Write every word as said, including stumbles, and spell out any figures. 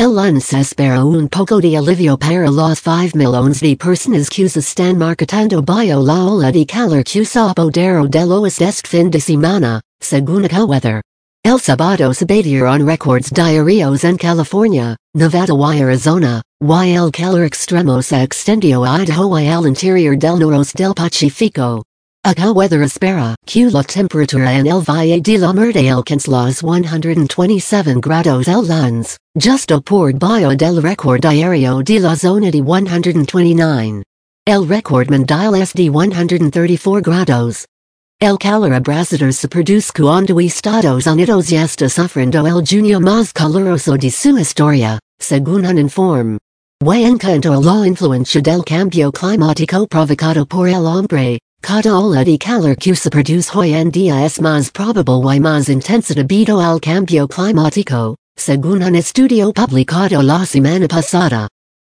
El lunes espera un poco de alivio para los five millones de personas que se están marcatando bajo la ola de calor que se apoderó de los este fin de semana, según AccuWeather. El sábado se batieron récords diarios en California, Nevada y Arizona, y el calor extremo se extendió a Idaho y al interior del noroeste del Pacífico. AccuWeather espera que la temperatura en el Valle de la Muerte alcance los one hundred twenty-seven grados el lunes, justo por debajo del récord diario de la zona de one hundred twenty-nine. El récord mundial es de one hundred thirty-four grados. El calor abrasador se produce cuando Estados Unidos ya está sufriendo el junio más caluroso de su historia, según un informe. Y en cuanto a la influencia del cambio climático provocado por el hombre, cada ola de calor que se produce hoy en día es más probable y más intensa debido al cambio climático, según un estudio publicado la semana pasada.